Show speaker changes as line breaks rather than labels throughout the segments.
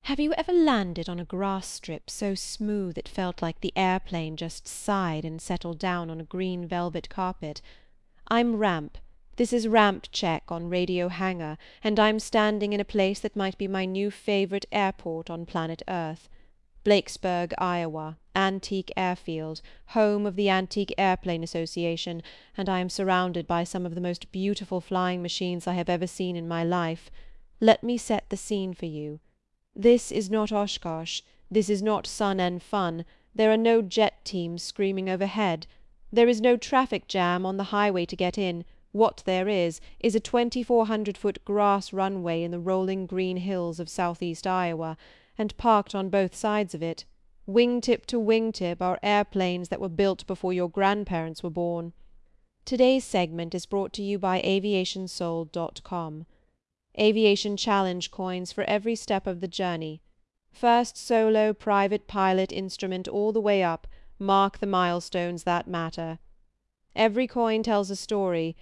Have you ever landed on a grass strip so smooth it felt like the airplane just sighed and settled down on a green velvet carpet? I'm Ramp. This is Ramp Check on Radio Hangar, and I'm standing in a place that might be my new favorite airport on planet Earth. Blakesburg, Iowa, Antique Airfield, home of the Antique Airplane Association, and I am surrounded by some of the most beautiful flying machines I have ever seen in my life. Let me set the scene for you. This is not Oshkosh, this is not Sun and Fun, there are no jet teams screaming overhead. There is no traffic jam on the highway to get in. What there is a 2,400-foot grass runway in the rolling green hills of southeast Iowa, and parked on both sides of it, wingtip to wingtip, are airplanes that were built before your grandparents were born. Today's segment is brought to you by aviationsold.com. Aviation Challenge coins for every step of the journey. First solo, private pilot, instrument, all the way up, mark the milestones that matter. Every coin tells a story.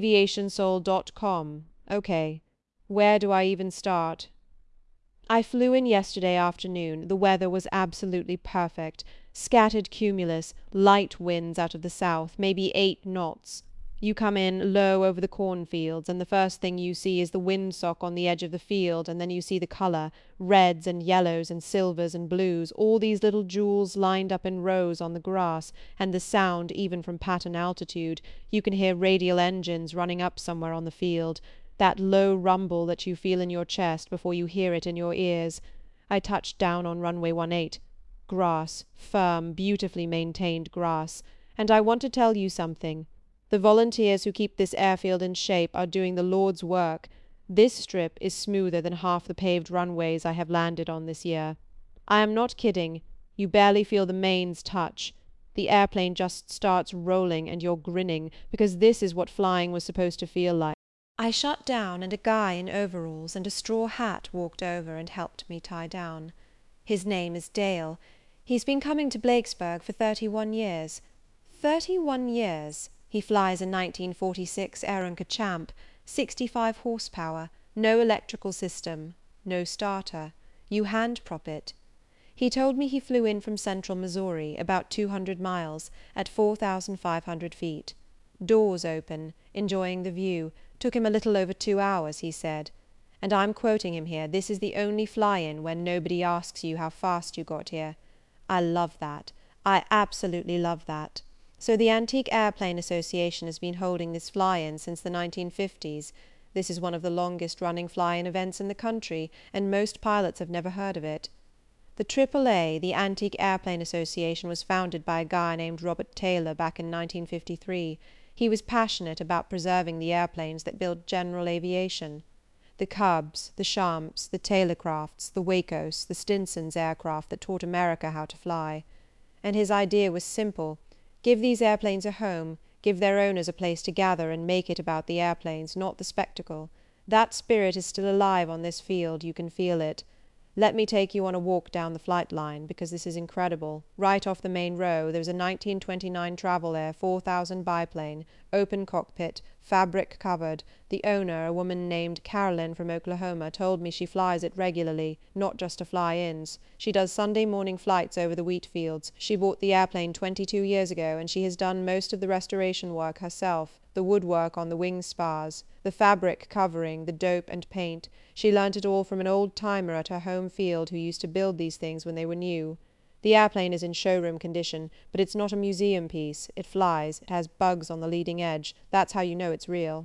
Aviationsold.com. Okay. Where do I even start? I flew in yesterday afternoon. The weather was absolutely perfect. Scattered cumulus, light winds out of the south, maybe 8 knots. You come in low over the cornfields, and the first thing you see is the windsock on the edge of the field, and then you see the colour, reds and yellows and silvers and blues, all these little jewels lined up in rows on the grass, and the sound, even from Patton altitude, you can hear radial engines running up somewhere on the field, that low rumble that you feel in your chest before you hear it in your ears. I touched down on runway 18. Grass, firm, beautifully maintained grass. And I want to tell you something. The volunteers who keep this airfield in shape are doing the Lord's work. This strip is smoother than half the paved runways I have landed on this year. I am not kidding. You barely feel the mains touch. The airplane just starts rolling, and you're grinning, because this is what flying was supposed to feel like. I shut down, and a guy in overalls and a straw hat walked over and helped me tie down. His name is Dale. He's been coming to Blakesburg for 31 years. 31 years! He flies a 1946 Aeronca Champ, 65 horsepower, no electrical system, no starter. You hand-prop it. He told me he flew in from central Missouri, about 200 miles, at 4,500 feet. Doors open, enjoying the view, took him a little over 2 hours, he said. And I'm quoting him here, this is the only fly-in when nobody asks you how fast you got here. I love that. I absolutely love that. So the Antique Airplane Association has been holding this fly-in since the 1950s. This is one of the longest-running fly-in events in the country, and most pilots have never heard of it. The AAA, the Antique Airplane Association, was founded by a guy named Robert Taylor back in 1953. He was passionate about preserving the airplanes that build general aviation. The Cubs, the Champs, the Taylorcrafts, the Wacos, the Stinson's aircraft that taught America how to fly. And his idea was simple. Give these airplanes a home, give their owners a place to gather, and make it about the airplanes, not the spectacle. That spirit is still alive on this field, you can feel it. Let me take you on a walk down the flight line, because this is incredible. Right off the main row, there's a 1929 Travel Air 4000 biplane, open cockpit, fabric covered. The owner, a woman named Carolyn from Oklahoma, told me she flies it regularly, not just to fly-ins. She does Sunday morning flights over the wheat fields. She bought the airplane 22 years ago, and she has done most of the restoration work herself, the woodwork on the wing spars, the fabric covering, the dope and paint. She learnt it all from an old-timer at her home field who used to build these things when they were new. The airplane is in showroom condition, but it's not a museum piece. It flies. It has bugs on the leading edge. That's how you know it's real.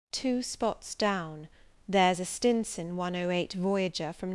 2 spots down, there's a Stinson 108 Voyager from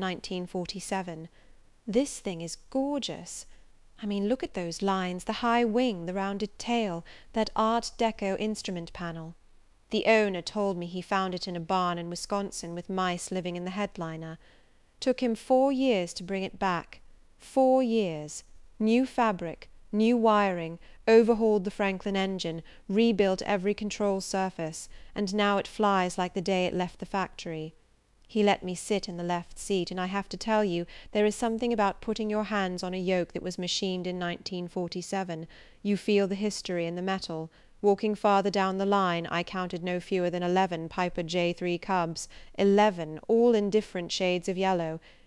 1947. This thing is gorgeous. I mean, look at those lines, the high wing, the rounded tail, that Art Deco instrument panel. The owner told me he found it in a barn in Wisconsin with mice living in the headliner. Took him 4 years to bring it back. 4 years. New fabric, new wiring, overhauled the Franklin engine, rebuilt every control surface, and now it flies like the day it left the factory. He let me sit in the left seat, and I have to tell you, there is something about putting your hands on a yoke that was machined in 1947. You feel the history in the metal. Walking farther down the line, I counted no fewer than 11 Piper J3 Cubs, 11, all in different shades of yellow.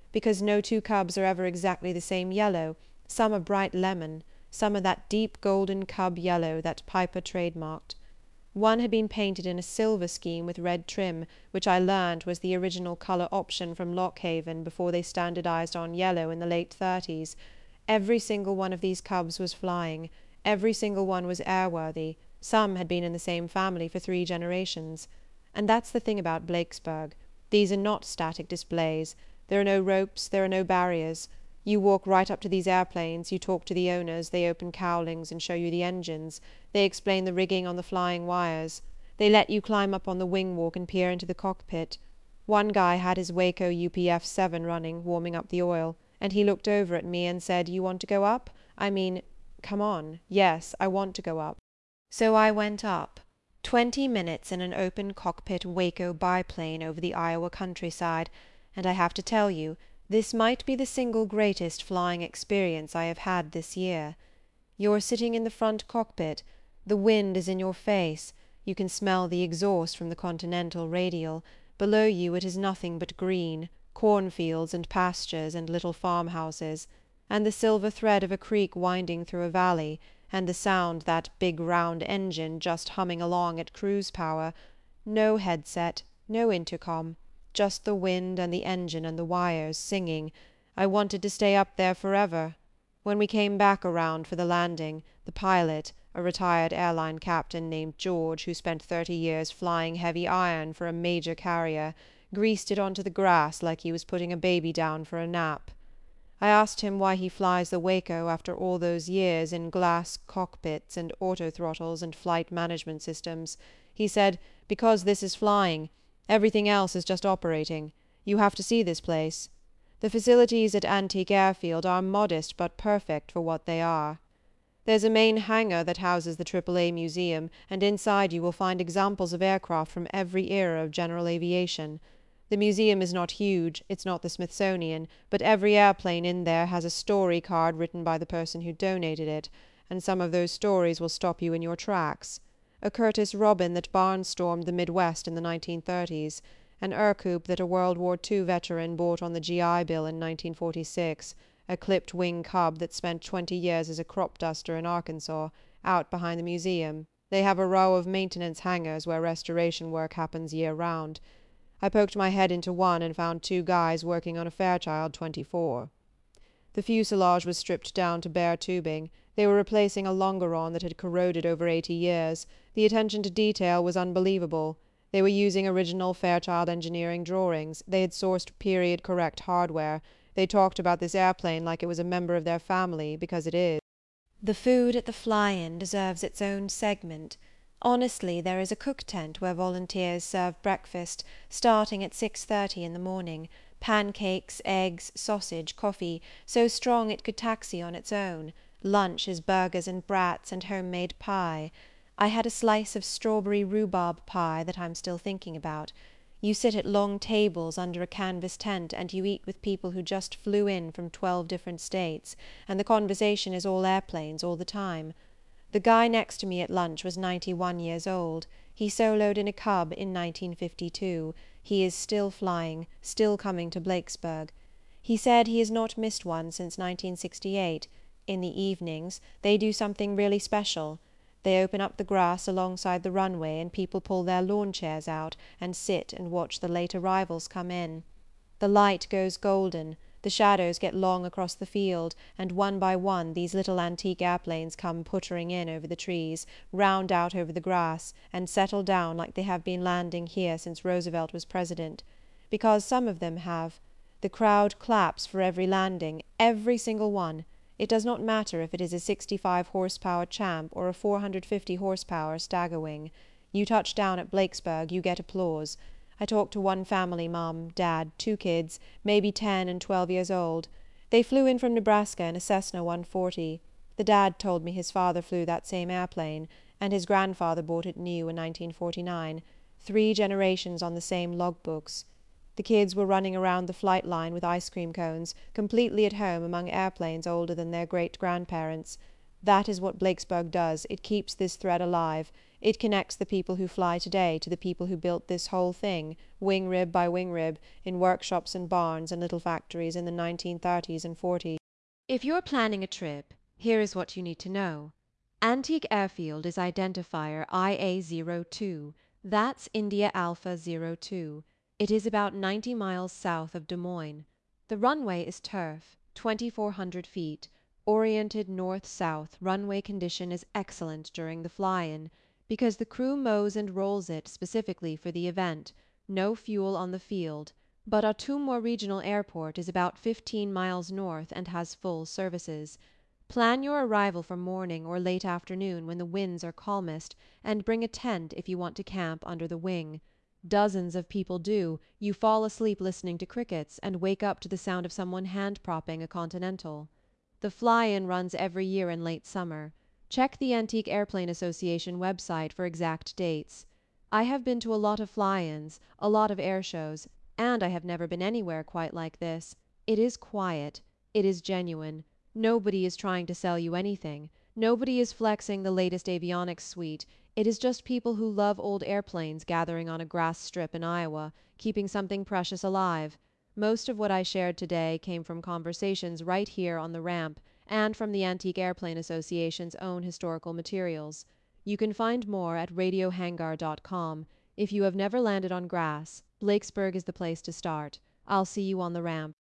because no two cubs are ever exactly the same yellow, some are bright lemon, some are that deep golden cub yellow that Piper trademarked. One had been painted in a silver scheme with red trim, which I learned was the original colour option from Lockhaven before they standardized on yellow in the late 30s. Every single one of these cubs was flying, every single one was airworthy, some had been in the same family for 3 generations. And that's the thing about Blakesburg. These are not static displays. There are no ropes, there are no barriers. You walk right up to these airplanes, you talk to the owners, they open cowlings and show you the engines, they explain the rigging on the flying wires. They let you climb up on the wing walk and peer into the cockpit. One guy had his Waco UPF-7 running, warming up the oil, and he looked over at me and said, "You want to go up? I mean, come on. Yes, I want to go up." So I went up. 20 minutes in an open cockpit Waco biplane over the Iowa countryside, and I have to tell you, this might be the single greatest flying experience I have had this year. You're sitting in the front cockpit, the wind is in your face, you can smell the exhaust from the Continental radial, below you it is nothing but green, cornfields and pastures and little farmhouses, and the silver thread of a creek winding through a valley, and the sound that big round engine just humming along at cruise power. No headset, no intercom, just the wind and the engine and the wires singing. I wanted to stay up there forever. When we came back around for the landing, the pilot, a retired airline captain named George, who spent 30 years flying heavy iron for a major carrier, greased it onto the grass like he was putting a baby down for a nap. I asked him why he flies the Waco after all those years in glass cockpits and autothrottles and flight management systems. He said, "Because this is flying. Everything else is just operating. You have to see this place. The facilities at Antique Airfield are modest but perfect for what they are. There's a main hangar that houses the AAA Museum, and inside you will find examples of aircraft from every era of general aviation. The museum is not huge, it's not the Smithsonian, but every airplane in there has a story card written by the person who donated it, and some of those stories will stop you in your tracks. A Curtiss Robin that barnstormed the Midwest in the 1930s, an Ercoupe that a World War II veteran bought on the GI Bill in 1946, a clipped wing Cub that spent 20 years as a crop duster in Arkansas, out behind the museum. They have a row of maintenance hangars where restoration work happens year-round. I poked my head into one and found 2 guys working on a Fairchild 24. The fuselage was stripped down to bare tubing. They were replacing a longeron that had corroded over 80 years. The attention to detail was unbelievable. They were using original Fairchild engineering drawings. They had sourced period-correct hardware. They talked about this airplane like it was a member of their family, because it is. The food at the fly-in deserves its own segment. Honestly, there is a cook tent where volunteers serve breakfast, starting at 6:30 in the morning, pancakes, eggs, sausage, coffee, so strong it could taxi on its own. Lunch is burgers and brats and homemade pie. I had a slice of strawberry rhubarb pie that I'm still thinking about. You sit at long tables under a canvas tent and you eat with people who just flew in from 12 different states, and the conversation is all airplanes all the time. The guy next to me at lunch was 91 years old. He soloed in a Cub in 1952. He is still flying, still coming to Blakesburg. He said he has not missed one since 1968. In the evenings, they do something really special. They open up the grass alongside the runway and people pull their lawn chairs out and sit and watch the late arrivals come in. The light goes golden, the shadows get long across the field, and one by one these little antique airplanes come puttering in over the trees, round out over the grass, and settle down like they have been landing here since Roosevelt was president. Because some of them have. The crowd claps for every landing, every single one. It does not matter if it is a 65-horsepower Champ or a 450-horsepower Staggerwing. You touch down at Blakesburg, you get applause. I talked to one family, Mom, Dad, 2 kids, maybe 10 and 12 years old. They flew in from Nebraska in a Cessna 140. The dad told me his father flew that same airplane, and his grandfather bought it new in 1949. 3 generations on the same logbooks. The kids were running around the flight line with ice cream cones, completely at home among airplanes older than their great-grandparents. That is what Blakesburg does. It keeps this thread alive. It connects the people who fly today to the people who built this whole thing, wing rib by wing rib, in workshops and barns and little factories in the 1930s and 40s. If you're planning a trip, here is what you need to know. Antique Airfield is identifier IA02. That's India Alpha 02. It is about 90 miles south of Des Moines. The runway is turf, 2,400 feet, oriented north-south. Runway condition is excellent during the fly-in, because the crew mows and rolls it specifically for the event. No fuel on the field, but Ottumwa Regional Airport is about 15 miles north and has full services. Plan your arrival for morning or late afternoon when the winds are calmest, and bring a tent if you want to camp under the wing. Dozens of people do. You fall asleep listening to crickets and wake up to the sound of someone hand-propping a Continental. The fly-in runs every year in late summer. Check the Antique Airplane Association website for exact dates. I have been to a lot of fly-ins, a lot of air shows, and I have never been anywhere quite like this. It is quiet. It is genuine. Nobody is trying to sell you anything. Nobody is flexing the latest avionics suite. It is just people who love old airplanes gathering on a grass strip in Iowa, keeping something precious alive. Most of what I shared today came from conversations right here on the ramp and from the Antique Airplane Association's own historical materials. You can find more at radiohangar.com. If you have never landed on grass, Blakesburg is the place to start. I'll see you on the ramp.